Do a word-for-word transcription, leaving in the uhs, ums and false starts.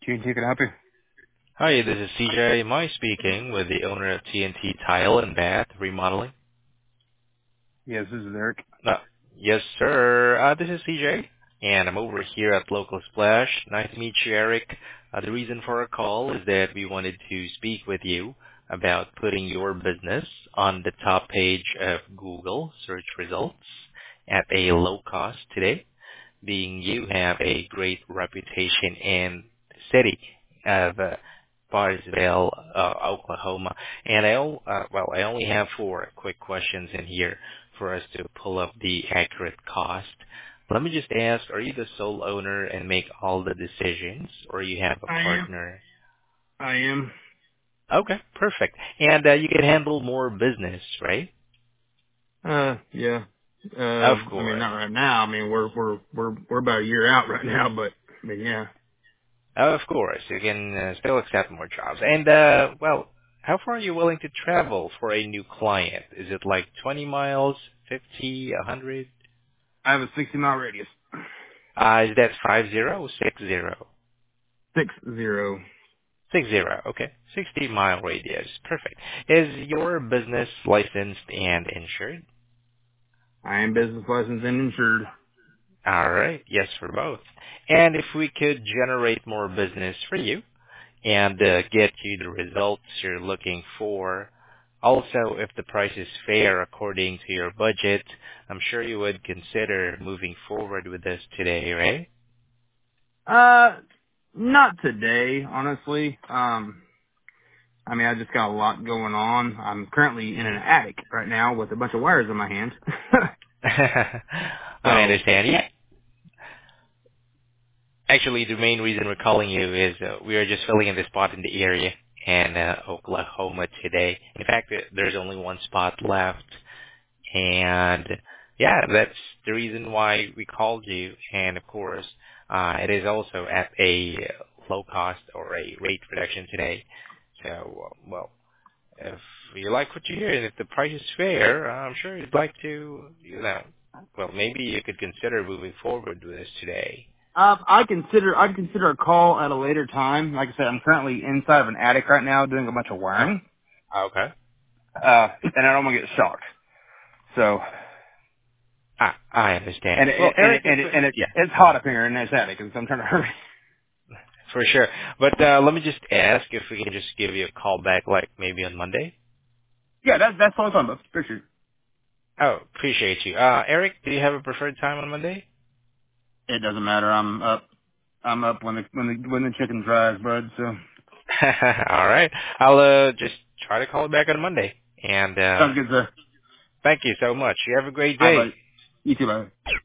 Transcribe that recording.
T N T, can I help you? Hi, this is C J. Am I speaking with the owner of T N T Tile and Bath Remodeling? Yes, this is Eric. Uh, yes, sir. Uh, this is C J, and I'm over here at Local Splash. Nice to meet you, Eric. Uh, the reason for our call is that we wanted to speak with you about putting your business on the top page of Google search results at a low cost today, being you have a great reputation in the city of uh, Barsville, uh, Oklahoma. And I, o- uh, well, I only have four quick questions in here for us to pull up the accurate cost. Let me just ask, are you the sole owner and make all the decisions, or you have a I am. partner? I am. Okay, perfect. And uh, you can handle more business, right? Uh, yeah. Uh, Of I mean, course. not right now. I mean, we're we're we're we're about a year out right now, but I mean, yeah. Of course, you can uh, still accept more jobs. And, uh, well, how far are you willing to travel for a new client? Is it like twenty miles, fifty, one hundred? I have a sixty mile radius. Uh, is that five zero or six zero? Six zero. Six zero, okay. sixty mile radius, perfect. Is your business licensed and insured? I am business licensed and insured. All right, yes for both. And if we could generate more business for you, and uh, get you the results you're looking for. Also, if the price is fair according to your budget, I'm sure you would consider moving forward with this today, right? Uh, not today, honestly. Um, I mean, I just got a lot going on. I'm currently in an attic right now with a bunch of wires in my hand. I so, understand. Yeah. Actually, the main reason we're calling you is uh, we are just filling in the spot in the area in uh, Oklahoma today. In fact, uh, there's only one spot left. And yeah, that's the reason why we called you. And of course, uh, it is also at a low cost or a rate reduction today. So, uh, well, if you like what you hear and if the price is fair, I'm sure you'd like to, you know, well, maybe you could consider moving forward with this today. Um, I consider I'd consider a call at a later time. Like I said, I'm currently inside of an attic right now doing a bunch of Oh, wiring, okay. uh, and I don't want to get shocked. So, Ah, I understand. and it, Well, and Eric, it, if, and it, and it, yeah. it's hot up here in this attic, and so I'm trying to hurry. For sure. But uh, let me just ask if we can just give you a call back, like maybe on Monday. Yeah, that, that's all I'm talking about. Picture. Oh, appreciate you. Uh, Eric, do you have a preferred time on Monday? It doesn't matter. I'm up. I'm up when the when the when the chicken dries, bud. So All right. I'll uh, just try to call back on Monday. And uh, sounds good, sir. thank you so much. You have a great All right, day. buddy. You too, buddy.